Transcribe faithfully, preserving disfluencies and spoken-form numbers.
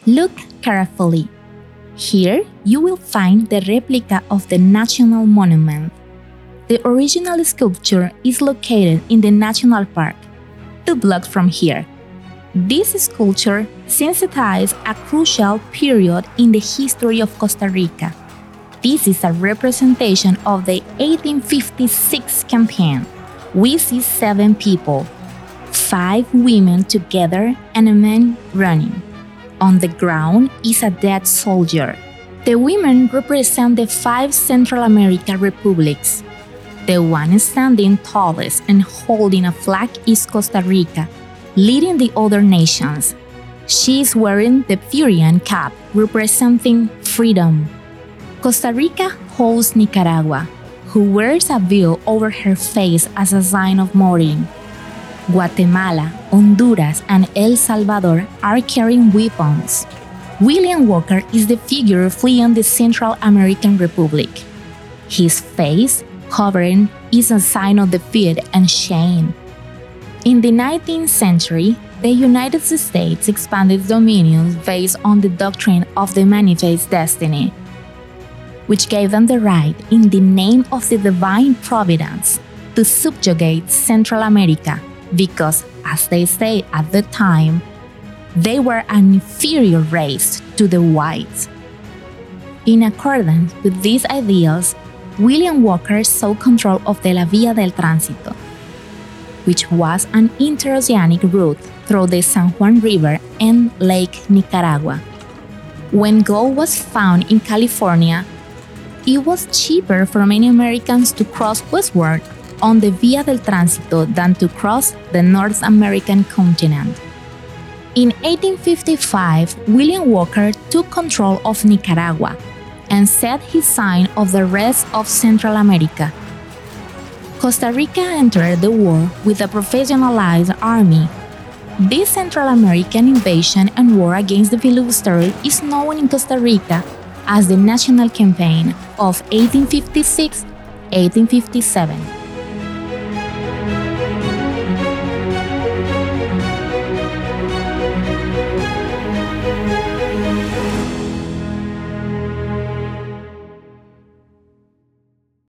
Look carefully. Here you will find the replica of the National Monument. The original sculpture is located in the National Park, two blocks from here. This sculpture sensitized a crucial period in the history of Costa Rica. This is a representation of the eighteen fifty-six campaign. We see seven people, five women together and a man running. On the ground is a dead soldier. The women represent the five Central American republics. The one standing tallest and holding a flag is Costa Rica, leading the other nations. She is wearing the Furian cap, representing freedom. Costa Rica hosts Nicaragua, who wears a veil over her face as a sign of mourning. Guatemala, Honduras, and El Salvador are carrying weapons. William Walker is the figure fleeing the Central American Republic. His face covering is a sign of defeat and shame. In the nineteenth century, the United States expanded dominions based on the doctrine of the manifest destiny, which gave them the right, in the name of the divine providence, to subjugate Central America because, as they said at the time, they were an inferior race to the whites. In accordance with these ideals, William Walker sought control of the La Vía del Tránsito, which was an interoceanic route through the San Juan River and Lake Nicaragua. When gold was found in California, it was cheaper for many Americans to cross westward on the Vía del Tránsito than to cross the North American continent. In eighteen fifty-five, William Walker took control of Nicaragua and set his sign of the rest of Central America. Costa Rica entered the war with a professionalized army. This Central American invasion and war against the filibuster is known in Costa Rica as the National Campaign of eighteen fifty-six to eighteen fifty-seven.